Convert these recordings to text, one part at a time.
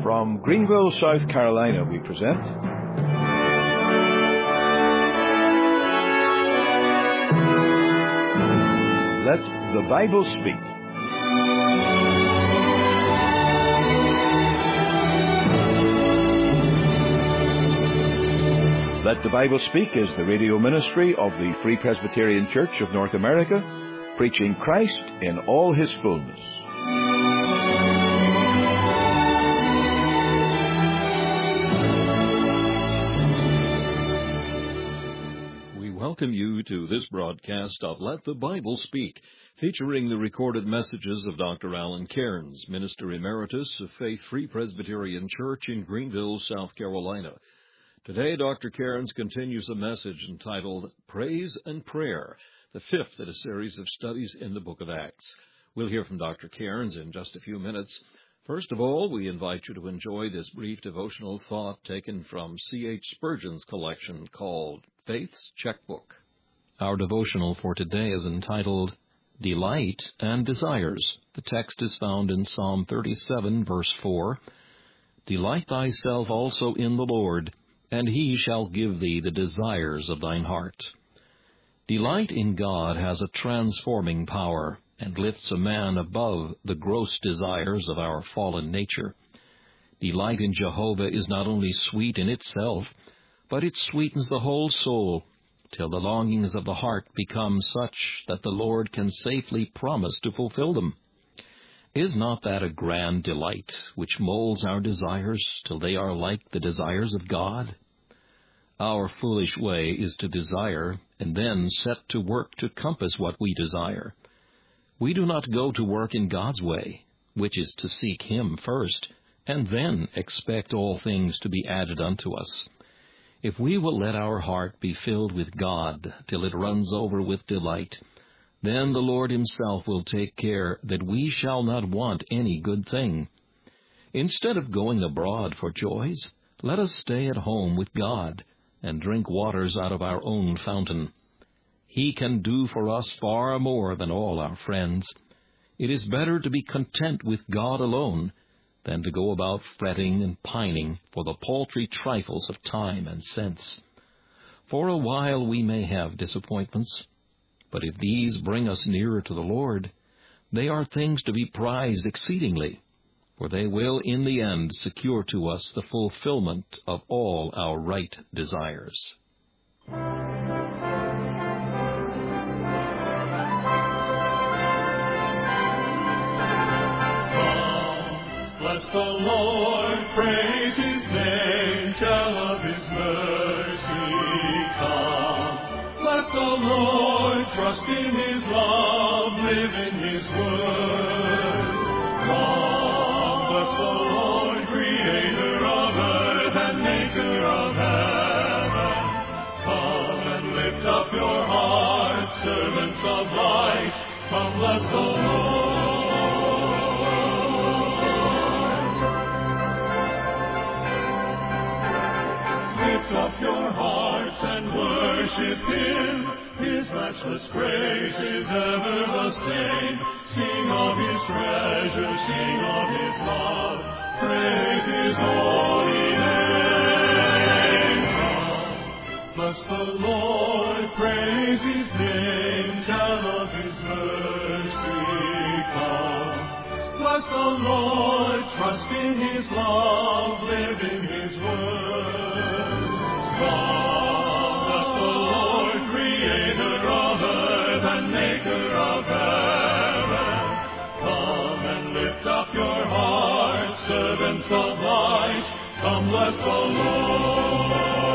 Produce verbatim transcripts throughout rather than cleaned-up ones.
From Greenville, South Carolina, we present Let the Bible Speak. Let the Bible Speak is the radio ministry of the Free Presbyterian Church of North America, preaching Christ in all His fullness. Welcome you to this broadcast of Let the Bible Speak, featuring the recorded messages of Doctor Alan Cairns, Minister Emeritus of Faith Free Presbyterian Church in Greenville, South Carolina. Today, Doctor Cairns continues a message entitled Praise and Prayer, the fifth in a series of studies in the book of Acts. We'll hear from Doctor Cairns in just a few minutes. First of all, we invite you to enjoy this brief devotional thought taken from C H Spurgeon's collection called Faith's Checkbook. Our devotional for today is entitled Delight and Desires. The text is found in Psalm thirty-seven, verse four. Delight thyself also in the Lord, and He shall give thee the desires of thine heart. Delight in God has a transforming power, and lifts a man above the gross desires of our fallen nature. Delight in Jehovah is not only sweet in itself, but it sweetens the whole soul, till the longings of the heart become such that the Lord can safely promise to fulfill them. Is not that a grand delight, which molds our desires till they are like the desires of God? Our foolish way is to desire, and then set to work to compass what we desire. We do not go to work in God's way, which is to seek Him first, and then expect all things to be added unto us. If we will let our heart be filled with God till it runs over with delight, then the Lord Himself will take care that we shall not want any good thing. Instead of going abroad for joys, let us stay at home with God and drink waters out of our own fountain. He can do for us far more than all our friends. It is better to be content with God alone than to go about fretting and pining for the paltry trifles of time and sense. For a while we may have disappointments, but if these bring us nearer to the Lord, they are things to be prized exceedingly, for they will in the end secure to us the fulfillment of all our right desires. Bless the Lord, praise His name, tell of His mercy, come. Bless the Lord, trust in His love, live in His word. Come, bless the Lord, creator of earth and maker of heaven. Come and lift up your hearts, servants of light, come bless the Lord. Up your hearts and worship Him. His matchless grace is ever the same. Sing of His treasure, sing of His love. Praise His holy name. Come, bless the Lord, praise His name, tell of His mercy. Come, bless the Lord, trust in His love, live in His word. Come, bless the Lord, creator of earth and maker of heaven. Come and lift up your hearts, servants of light. Come, bless the Lord.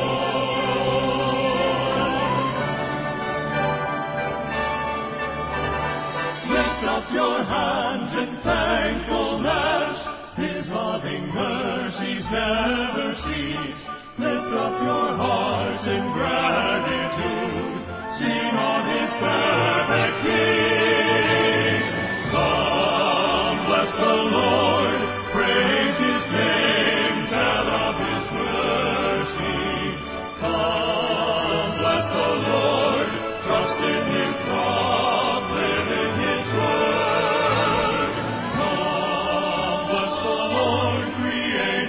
Lift up your hands in thankfulness. His loving mercies never cease. Lift up your hearts in gratitude. Sing of His perfect peace. Come, bless the Lord. Praise His name. Tell of His mercy. Come, bless the Lord. Trust in His love. Live in His word. Come, bless the Lord. Create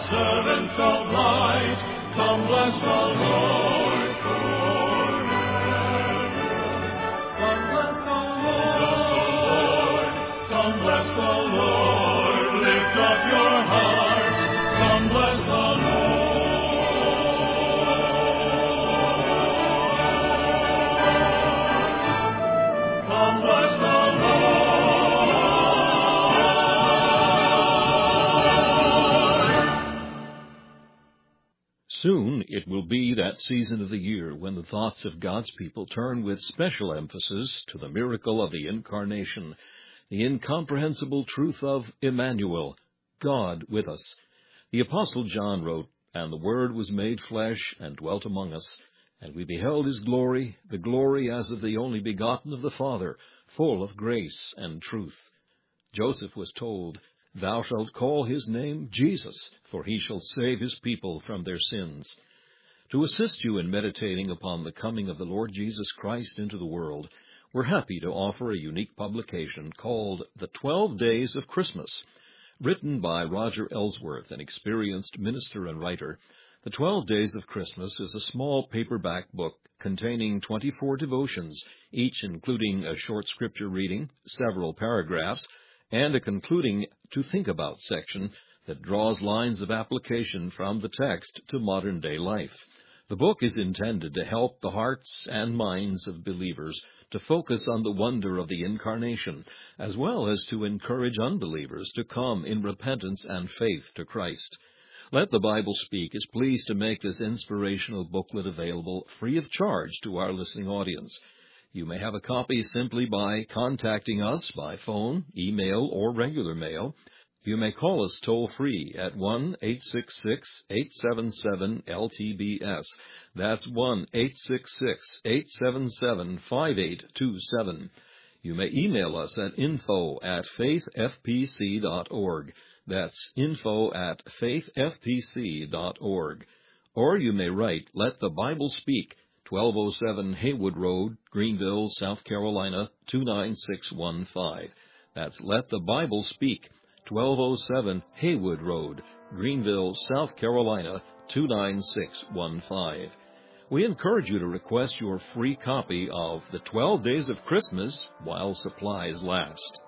servants of light, come bless the Lord forever. Come bless the Lord, come bless the Lord, lift up your hearts, come bless the Lord. Come bless the Soon it will be that season of the year when the thoughts of God's people turn with special emphasis to the miracle of the Incarnation, the incomprehensible truth of Emmanuel, God with us. The Apostle John wrote, "And the Word was made flesh and dwelt among us, and we beheld his glory, the glory as of the only begotten of the Father, full of grace and truth." Joseph was told, "Thou shalt call his name Jesus, for he shall save his people from their sins." To assist you in meditating upon the coming of the Lord Jesus Christ into the world, we're happy to offer a unique publication called The Twelve Days of Christmas. Written by Roger Ellsworth, an experienced minister and writer, The Twelve Days of Christmas is a small paperback book containing twenty-four devotions, each including a short scripture reading, several paragraphs, and a concluding to think about section that draws lines of application from the text to modern-day life. The book is intended to help the hearts and minds of believers to focus on the wonder of the Incarnation, as well as to encourage unbelievers to come in repentance and faith to Christ. Let the Bible Speak is pleased to make this inspirational booklet available free of charge to our listening audience. You may have a copy simply by contacting us by phone, email, or regular mail. You may call us toll-free at one eight six six, eight seven seven, L T B S. That's one eight six six, eight seven seven, five eight two seven. You may email us at info at faith f p c dot org. That's info at faith f p c dot org. Or you may write, Let the Bible Speak, twelve oh seven Haywood Road, Greenville, South Carolina, two nine six one five. That's Let the Bible Speak, twelve oh seven Haywood Road, Greenville, South Carolina, two nine six one five. We encourage you to request your free copy of The Twelve Days of Christmas while supplies last.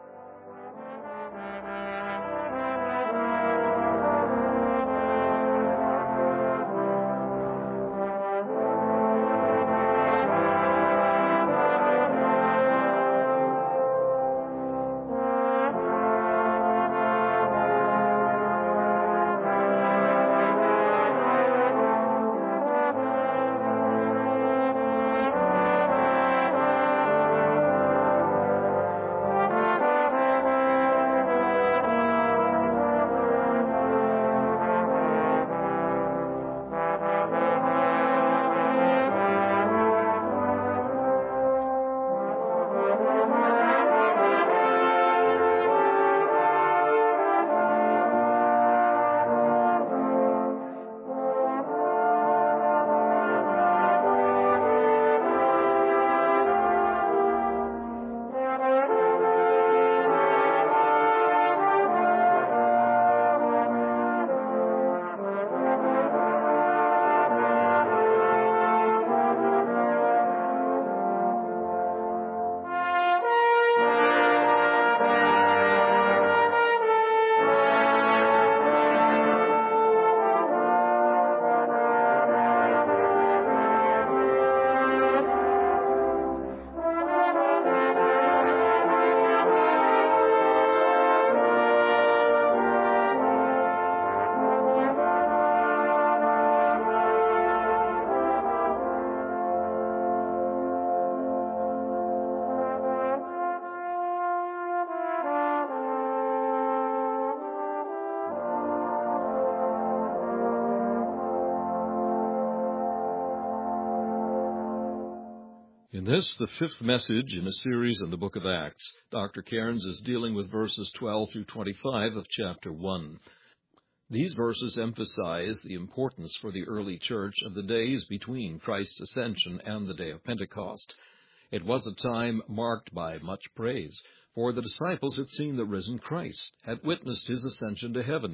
In this, the fifth message in a series in the book of Acts, Doctor Cairns is dealing with verses twelve through twenty-five of chapter one. These verses emphasize the importance for the early church of the days between Christ's ascension and the day of Pentecost. It was a time marked by much praise, for the disciples had seen the risen Christ, had witnessed his ascension to heaven,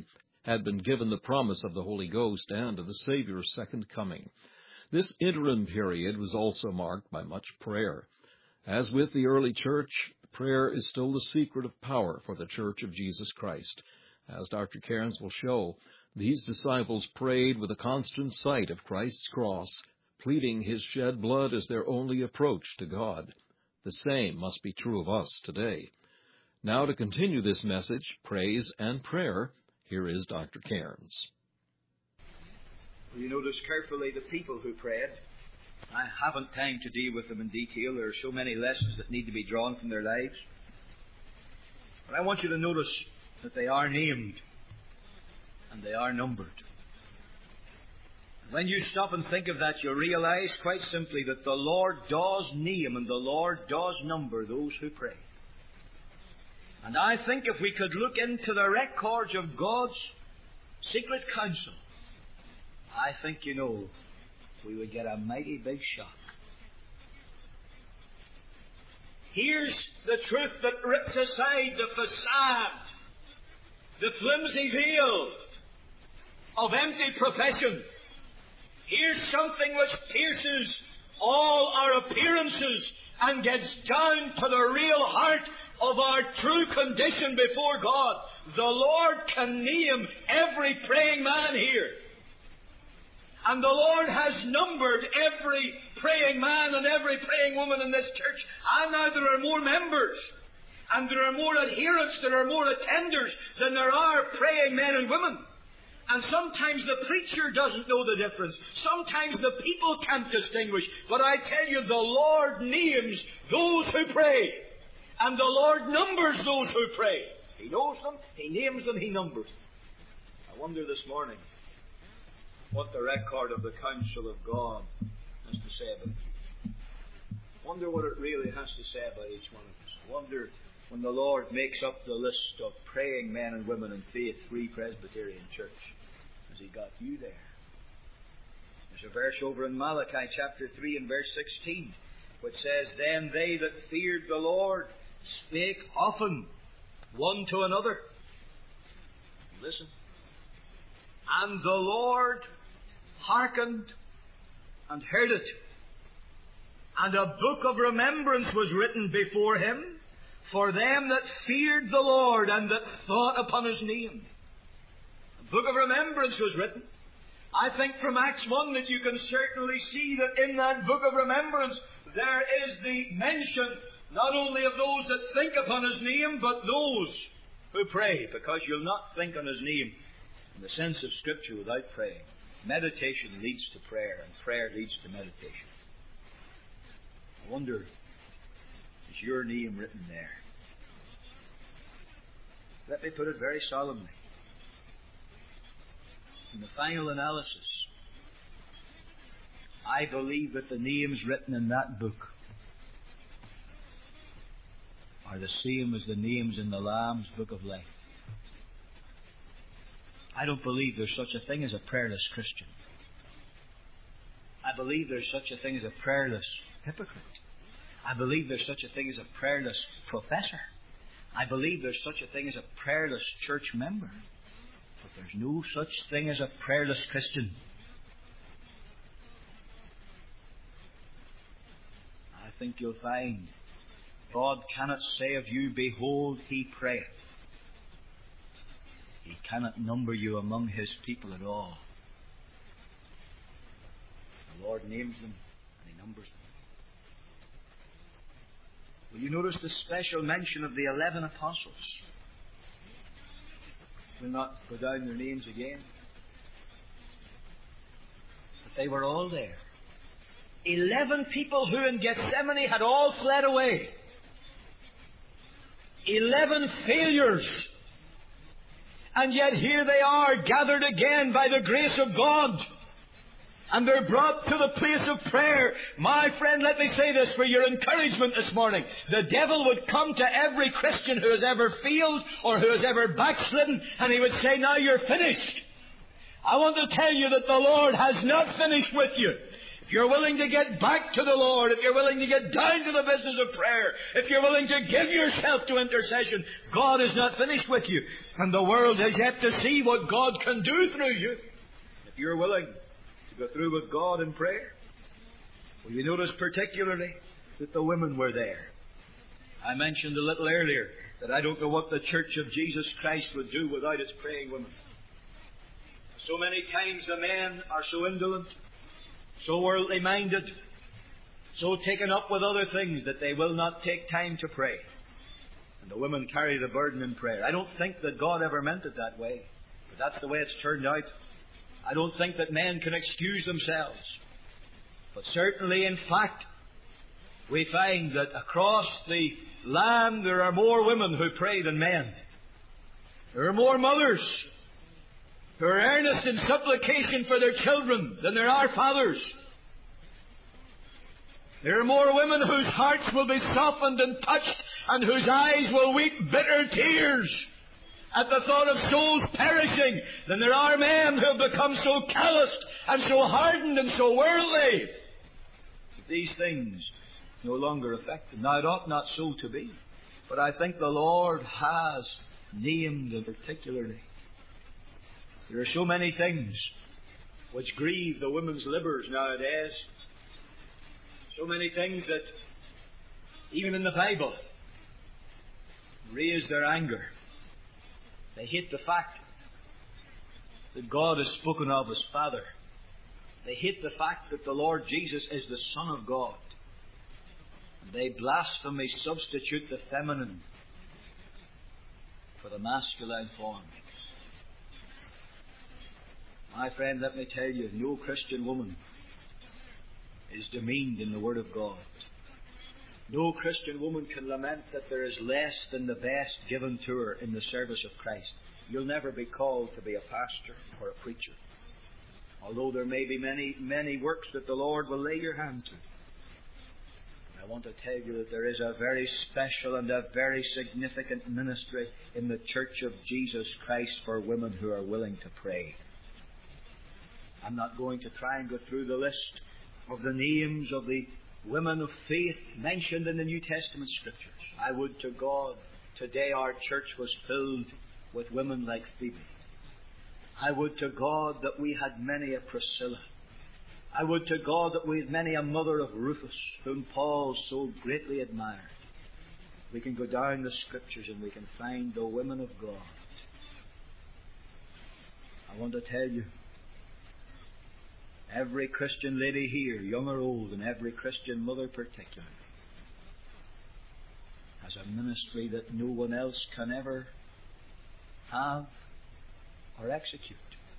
had been given the promise of the Holy Ghost and of the Savior's second coming. This interim period was also marked by much prayer. As with the early church, prayer is still the secret of power for the Church of Jesus Christ. As Doctor Cairns will show, these disciples prayed with a constant sight of Christ's cross, pleading his shed blood as their only approach to God. The same must be true of us today. Now, to continue this message, Praise and Prayer, here is Doctor Cairns. You notice carefully the people who prayed. I haven't time to deal with them in detail. There are so many lessons that need to be drawn from their lives. But I want you to notice that they are named and they are numbered. When you stop and think of that, you'll realize quite simply that the Lord does name and the Lord does number those who pray. And I think if we could look into the records of God's secret counsel, I think, you know, we would get a mighty big shock. Here's the truth that rips aside the facade, the flimsy veil of empty profession. Here's something which pierces all our appearances and gets down to the real heart of our true condition before God. The Lord can name every praying man here. And the Lord has numbered every praying man and every praying woman in this church. And now there are more members. And there are more adherents, there are more attenders than there are praying men and women. And sometimes the preacher doesn't know the difference. Sometimes the people can't distinguish. But I tell you, the Lord names those who pray. And the Lord numbers those who pray. He knows them, He names them, He numbers them. I wonder this morning what the record of the counsel of God has to say about you. I wonder what it really has to say about each one of us. I wonder when the Lord makes up the list of praying men and women in Faith Free Presbyterian Church, has He got you there? There's a verse over in Malachi chapter three and verse sixteen which says, Then they that feared the Lord spake often one to another. Listen. And the Lord hearkened and heard it. And a book of remembrance was written before Him for them that feared the Lord and that thought upon His name. A book of remembrance was written. I think from Acts one that you can certainly see that in that book of remembrance there is the mention not only of those that think upon His name, but those who pray, because you'll not think on His name in the sense of Scripture without praying. Meditation leads to prayer, and prayer leads to meditation. I wonder, is your name written there? Let me put it very solemnly. In the final analysis, I believe that the names written in that book are the same as the names in the Lamb's Book of Life. I don't believe there's such a thing as a prayerless Christian. I believe there's such a thing as a prayerless hypocrite. I believe there's such a thing as a prayerless professor. I believe there's such a thing as a prayerless church member. But there's no such thing as a prayerless Christian. I think you'll find God cannot say of you, Behold, he prayeth. He cannot number you among His people at all. The Lord names them and He numbers them. Will you notice the special mention of the eleven apostles? We'll not go down their names again. But they were all there. Eleven people who in Gethsemane had all fled away. Eleven failures. And yet here they are, gathered again by the grace of God. And they're brought to the place of prayer. My friend, let me say this for your encouragement this morning. The devil would come to every Christian who has ever failed or who has ever backslidden, and he would say, now you're finished. I want to tell you that the Lord has not finished with you. if you're willing to get back to the Lord, if you're willing to get down to the business of prayer, if you're willing to give yourself to intercession, God is not finished with you. And the world has yet to see what God can do through you. If you're willing to go through with God in prayer. Well, you notice particularly that the women were there. I mentioned a little earlier that I don't know what the Church of Jesus Christ would do without its praying women. So many times the men are so indolent, so worldly minded, so taken up with other things that they will not take time to pray. And the women carry the burden in prayer. I don't think that God ever meant it that way, but that's the way it's turned out. I don't think that men can excuse themselves. But certainly, in fact, we find that across the land there are more women who pray than men. There are more mothers who are earnest in supplication for their children than there are fathers. There are more women whose hearts will be softened and touched and whose eyes will weep bitter tears at the thought of souls perishing than there are men who have become so calloused and so hardened and so worldly. These things no longer affect them. Now, it ought not so to be, but I think the Lord has named them particularly. There are so many things which grieve the women's livers nowadays. So many things that, even in the Bible, raise their anger. They hate the fact that God is spoken of as Father. They hate the fact that the Lord Jesus is the Son of God. And they blasphemely substitute the feminine for the masculine form. My friend, let me tell you, no Christian woman is demeaned in the Word of God. No Christian woman can lament that there is less than the best given to her in the service of Christ. You'll never be called to be a pastor or a preacher, although there may be many, many works that the Lord will lay your hand to. I want to tell you that there is a very special and a very significant ministry in the Church of Jesus Christ for women who are willing to pray. I'm not going to try and go through the list of the names of the women of faith mentioned in the New Testament Scriptures. I would to God today our church was filled with women like Phoebe. I would to God that we had many a Priscilla. I would to God that we had many a mother of Rufus, whom Paul so greatly admired. We can go down the Scriptures and we can find the women of God. I want to tell you, every Christian lady here, young or old, and every Christian mother particularly, has a ministry that no one else can ever have or execute.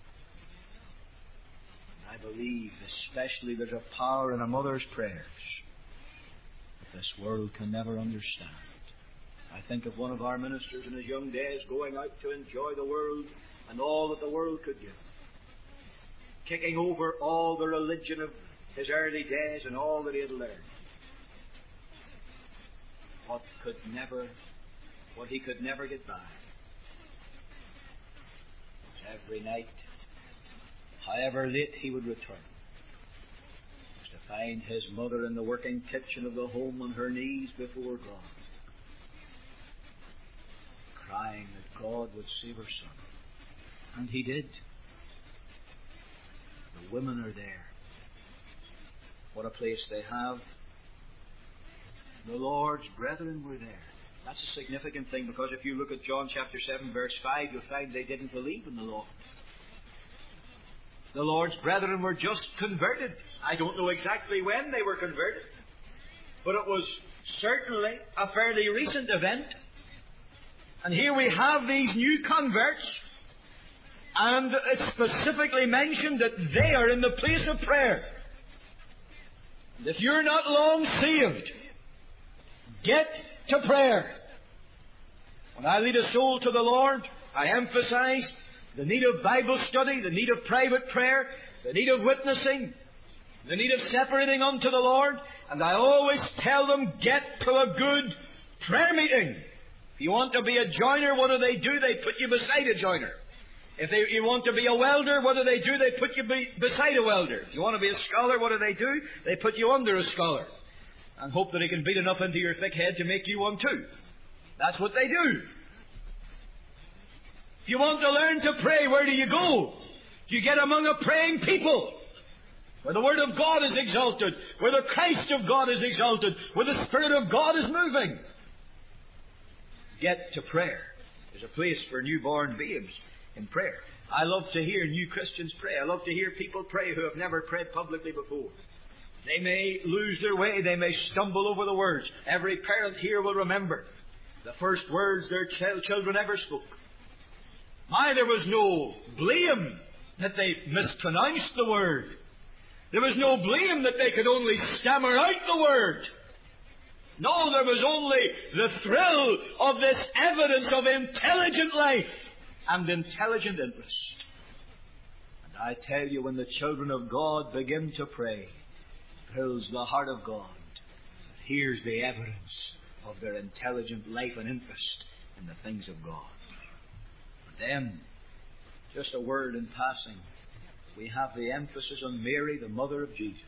I believe especially there's a power in a mother's prayers that this world can never understand. I think of one of our ministers in his young days going out to enjoy the world and all that the world could give, kicking over all the religion of his early days and all that he had learned. What could never, what he could never get by was every night, however late he would return, was to find his mother in the working kitchen of the home on her knees before God, crying that God would save her son. And He did. The women are there. What a place they have. The Lord's brethren were there. That's a significant thing, because if you look at John chapter seven verse five, you'll find they didn't believe in the Lord. The Lord's brethren were just converted. I don't know exactly when they were converted, but it was certainly a fairly recent event. And here we have these new converts, and it's specifically mentioned that they are in the place of prayer. And if you're not long saved, get to prayer. When I lead a soul to the Lord, I emphasize the need of Bible study, the need of private prayer, the need of witnessing, the need of separating unto the Lord. And I always tell them, get to a good prayer meeting. If you want to be a joiner, what do they do? They put you beside a joiner. If they, you want to be a welder, what do they do? They put you be, beside a welder. If you want to be a scholar, what do they do? They put you under a scholar and hope that he can beat enough into your thick head to make you one too. That's what they do. If you want to learn to pray, where do you go? You get among a praying people, where the Word of God is exalted, where the Christ of God is exalted, where the Spirit of God is moving. Get to prayer. There's a place for newborn babes in prayer. I love to hear new Christians pray. I love to hear people pray who have never prayed publicly before. They may lose their way. They may stumble over the words. Every parent here will remember the first words their ch- children ever spoke. My, there was no blame that they mispronounced the word. There was no blame that they could only stammer out the word. No, there was only the thrill of this evidence of intelligent life and intelligent interest. And I tell you, when the children of God begin to pray, it thrills the heart of God. Here's the evidence of their intelligent life and interest in the things of God. And then, just a word in passing, we have the emphasis on Mary, the mother of Jesus.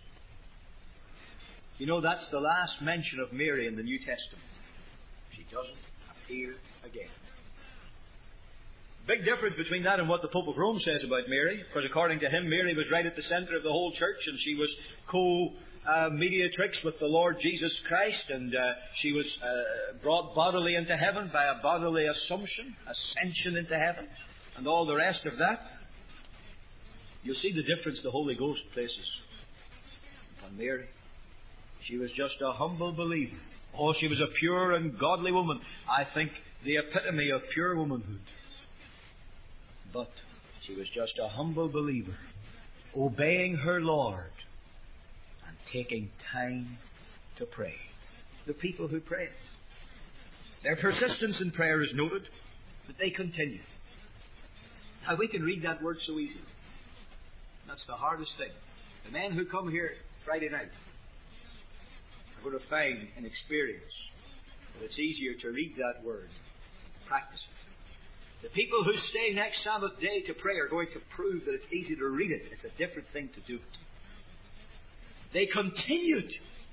You know, that's the last mention of Mary in the New Testament. She doesn't appear again. Big difference between that and what the Pope of Rome says about Mary, because according to him, Mary was right at the center of the whole church, and she was co-mediatrix with the Lord Jesus Christ, and uh, she was uh, brought bodily into heaven by a bodily assumption, ascension into heaven, and all the rest of that. You'll see the difference the Holy Ghost places upon Mary. She was just a humble believer. Oh, she was a pure and godly woman. I think the epitome of pure womanhood. But she was just a humble believer, obeying her Lord and taking time to pray. The people who prayed. Their persistence in prayer is noted, but they continued. Now, we can read that word so easily. That's the hardest thing. The men who come here Friday night are going to find in experience that it's easier to read that word than practice it. The people who stay next Sabbath day to pray are going to prove that it's easy to read it. It's a different thing to do it. They continued.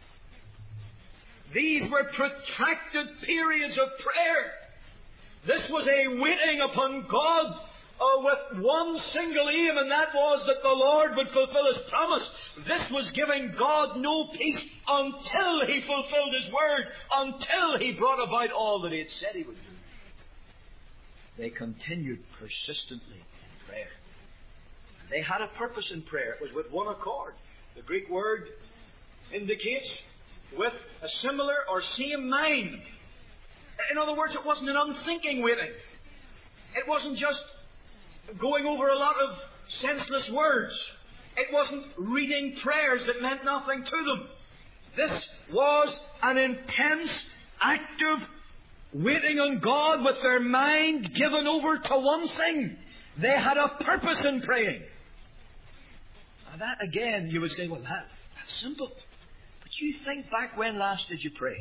These were protracted periods of prayer. This was a waiting upon God uh, with one single aim, and that was that the Lord would fulfill His promise. This was giving God no peace until He fulfilled His word, until He brought about all that He had said He would do. They continued persistently in prayer. They had a purpose in prayer. It was with one accord. The Greek word indicates with a similar or same mind. In other words, it wasn't an unthinking waiting. It wasn't just going over a lot of senseless words. It wasn't reading prayers that meant nothing to them. This was an intense, active waiting on God with their mind given over to one thing. They had a purpose in praying. Now that again, you would say, well, that, that's simple. But you think back, when last did you pray?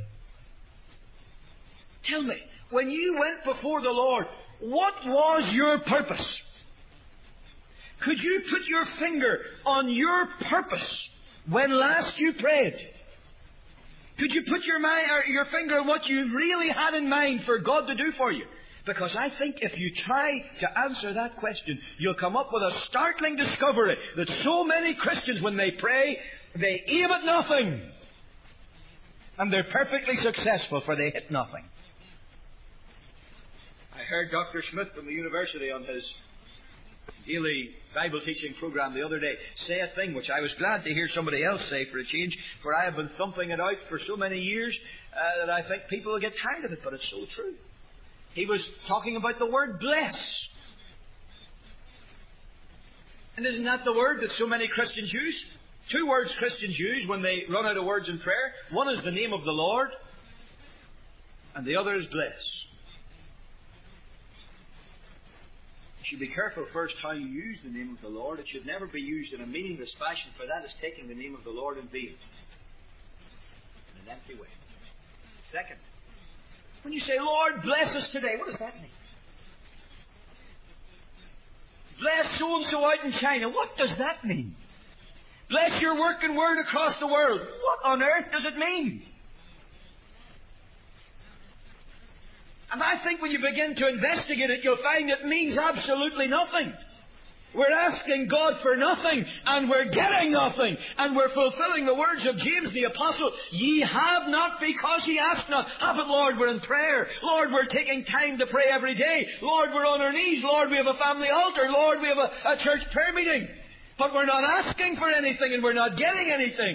Tell me, when you went before the Lord, what was your purpose? Could you put your finger on your purpose when last you prayed? Could you put your, mind, or your finger on what you really had in mind for God to do for you? Because I think if you try to answer that question, you'll come up with a startling discovery that so many Christians, when they pray, they aim at nothing. And they're perfectly successful, for they hit nothing. I heard Doctor Schmidt from the university on his daily Bible teaching program the other day say a thing which I was glad to hear somebody else say for a change, for I have been thumping it out for so many years uh, that I think people will get tired of it, but it's so true. He was talking about the word bless. And isn't that the word that so many Christians use? Two words Christians use when they run out of words in prayer. One is the name of the Lord, and the other is bless. You should be careful first how you use the name of the Lord. It should never be used in a meaningless fashion, for that is taking the name of the Lord in vain, in an empty way. Second, when you say, Lord, bless us today, what does that mean? Bless so-and-so out in China. What does that mean? Bless your work and word across the world. What on earth does it mean? And I think when you begin to investigate it, you'll find it means absolutely nothing. We're asking God for nothing, and we're getting nothing, and we're fulfilling the words of James the Apostle, ye have not because ye ask not. Ah, but Lord, we're in prayer. Lord, we're taking time to pray every day. Lord, we're on our knees. Lord, we have a family altar. Lord, we have a, a church prayer meeting. But we're not asking for anything, and we're not getting anything.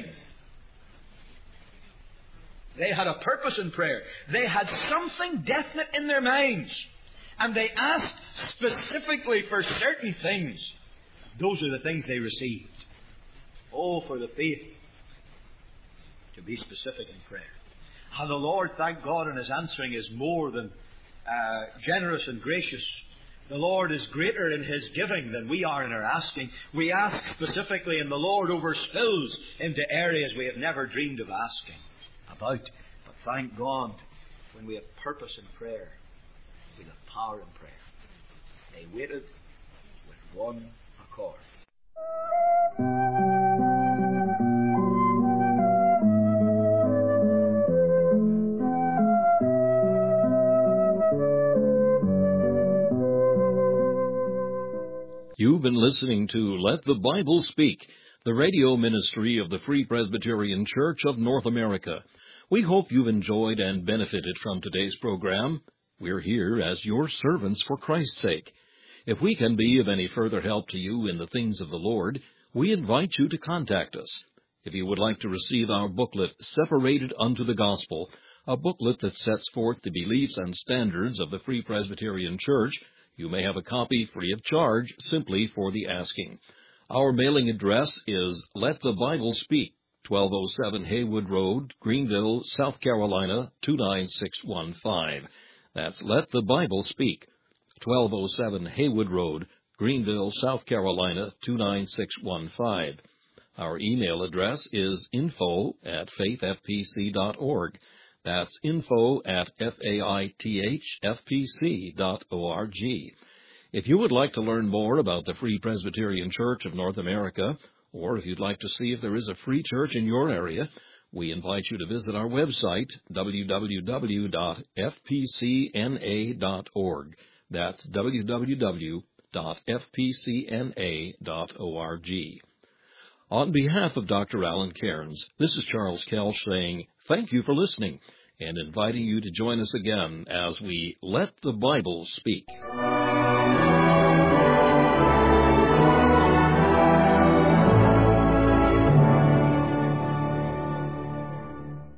They had a purpose in prayer. They had something definite in their minds. And they asked specifically for certain things. Those are the things they received. Oh, for the faith to be specific in prayer. And the Lord, thank God, in His answering is more than uh, generous and gracious. The Lord is greater in His giving than we are in our asking. We ask specifically, and the Lord overspills into areas we have never dreamed of asking about. But thank God, when we have purpose in prayer, we have power in prayer. They waited with one accord. You've been listening to Let the Bible Speak, the radio ministry of the Free Presbyterian Church of North America. We hope you've enjoyed and benefited from today's program. We're here as your servants for Christ's sake. If we can be of any further help to you in the things of the Lord, we invite you to contact us. If you would like to receive our booklet, Separated Unto the Gospel, a booklet that sets forth the beliefs and standards of the Free Presbyterian Church, you may have a copy free of charge simply for the asking. Our mailing address is Let the Bible Speak, twelve oh seven Haywood Road, Greenville, South Carolina, two nine six one five. That's Let the Bible Speak, twelve oh seven Haywood Road, Greenville, South Carolina, two nine six one five. Our email address is info at faith f p c dot org. That's info at faithfpc dot org. If you would like to learn more about the Free Presbyterian Church of North America, or if you'd like to see if there is a free church in your area, we invite you to visit our website, w w w dot f p c n a dot org. That's w w w dot f p c n a dot org. On behalf of Doctor Alan Cairns, this is Charles Kelch saying thank you for listening and inviting you to join us again as we Let the Bible Speak.